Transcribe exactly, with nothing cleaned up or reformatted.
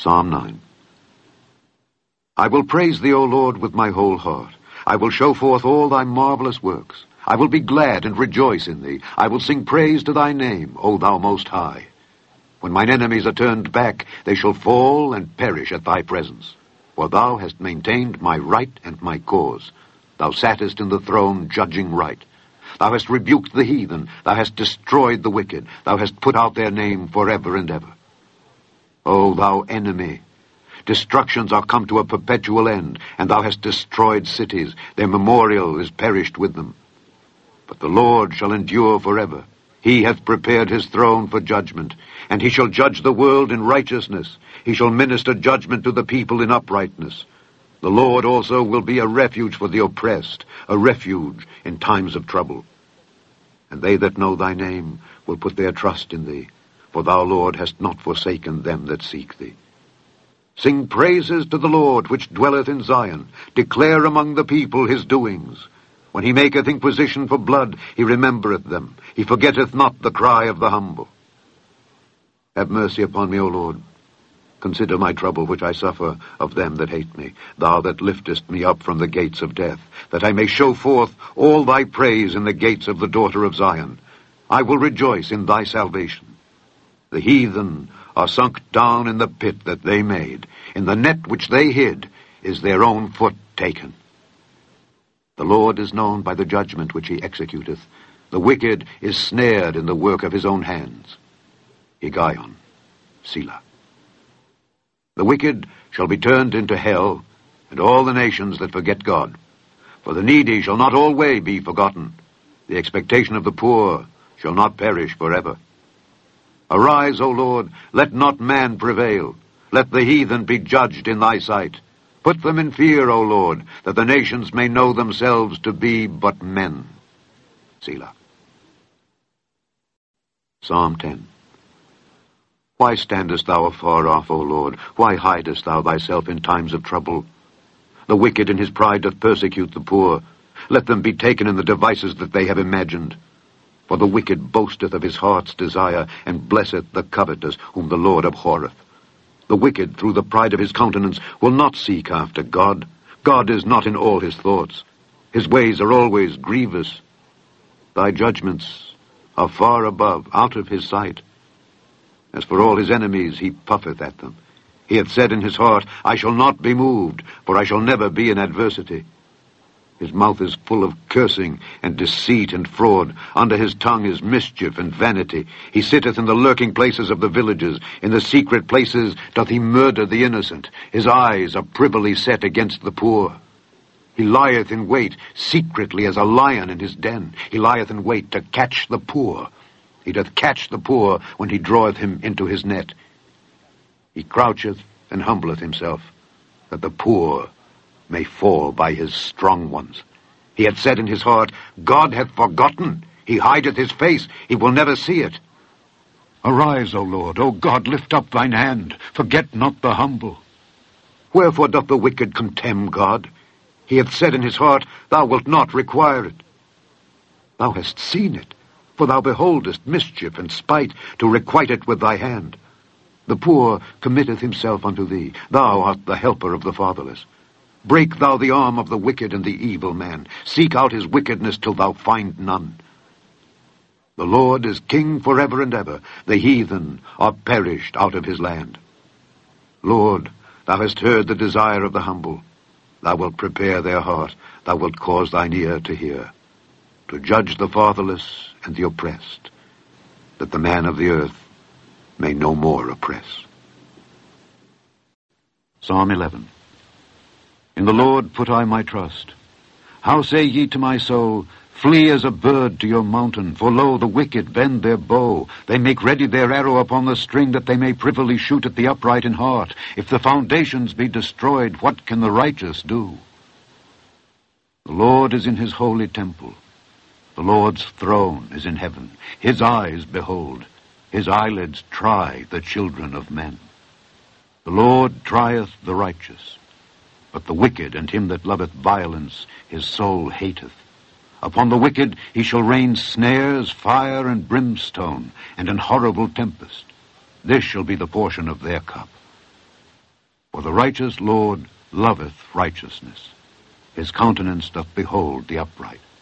Psalm nine. I will praise thee, O Lord, with my whole heart. I will show forth all thy marvelous works. I will be glad and rejoice in thee. I will sing praise to thy name, O thou most high. When mine enemies are turned back, they shall fall and perish at thy presence. For thou hast maintained my right and my cause. Thou sattest in the throne, judging right. Thou hast rebuked the heathen. Thou hast destroyed the wicked. Thou hast put out their name forever and ever. O thou enemy, destructions are come to a perpetual end, and thou hast destroyed cities. Their memorial is perished with them. But the Lord shall endure forever. He hath prepared his throne for judgment, and he shall judge the world in righteousness. He shall minister judgment to the people in uprightness. The Lord also will be a refuge for the oppressed, a refuge in times of trouble. And they that know thy name will put their trust in thee, for thou, Lord, hast not forsaken them that seek thee. Sing praises to the Lord which dwelleth in Zion. Declare among the people his doings. When he maketh inquisition for blood, he remembereth them. He forgetteth not the cry of the humble. Have mercy upon me, O Lord. Consider my trouble which I suffer of them that hate me, thou that liftest me up from the gates of death, that I may show forth all thy praise in the gates of the daughter of Zion. I will rejoice in thy salvation. The heathen are sunk down in the pit that they made. In the net which they hid is their own foot taken. The Lord is known by the judgment which he executeth. The wicked is snared in the work of his own hands. Higgaion, Selah. The wicked shall be turned into hell, and all the nations that forget God. For the needy shall not always be forgotten. The expectation of the poor shall not perish forever. Arise, O Lord, let not man prevail. Let the heathen be judged in thy sight. Put them in fear, O Lord, that the nations may know themselves to be but men. Selah. Psalm ten. Why standest thou afar off, O Lord? Why hidest thou thyself in times of trouble? The wicked in his pride doth persecute the poor. Let them be taken in the devices that they have imagined. For the wicked boasteth of his heart's desire, and blesseth the covetous, whom the Lord abhorreth. The wicked, through the pride of his countenance, will not seek after God. God is not in all his thoughts. His ways are always grievous. Thy judgments are far above, out of his sight. As for all his enemies, he puffeth at them. He hath said in his heart, I shall not be moved, for I shall never be in adversity. His mouth is full of cursing and deceit and fraud. Under his tongue is mischief and vanity. He sitteth in the lurking places of the villages. In the secret places doth he murder the innocent. His eyes are privily set against the poor. He lieth in wait secretly as a lion in his den. He lieth in wait to catch the poor. He doth catch the poor when he draweth him into his net. He croucheth and humbleth himself, that the poor may fall by his strong ones. He hath said in his heart, God hath forgotten. He hideth his face. He will never see it. Arise, O Lord. O God, lift up thine hand. Forget not the humble. Wherefore doth the wicked contemn God? He hath said in his heart, Thou wilt not require it. Thou hast seen it, for thou beholdest mischief and spite, to requite it with thy hand. The poor committeth himself unto thee. Thou art the helper of the fatherless. Break thou the arm of the wicked and the evil man. Seek out his wickedness till thou find none. The Lord is king forever and ever. The heathen are perished out of his land. Lord, thou hast heard the desire of the humble. Thou wilt prepare their heart. Thou wilt cause thine ear to hear, to judge the fatherless and the oppressed, that the man of the earth may no more oppress. Psalm eleven. In the Lord put I my trust. How say ye to my soul, Flee as a bird to your mountain, for lo, the wicked bend their bow. They make ready their arrow upon the string, that they may privily shoot at the upright in heart. If the foundations be destroyed, what can the righteous do? The Lord is in his holy temple. The Lord's throne is in heaven. His eyes behold. His eyelids try the children of men. The Lord trieth the righteous, but the wicked and him that loveth violence his soul hateth. Upon the wicked he shall rain snares, fire, and brimstone, and an horrible tempest. This shall be the portion of their cup. For the righteous Lord loveth righteousness. His countenance doth behold the upright.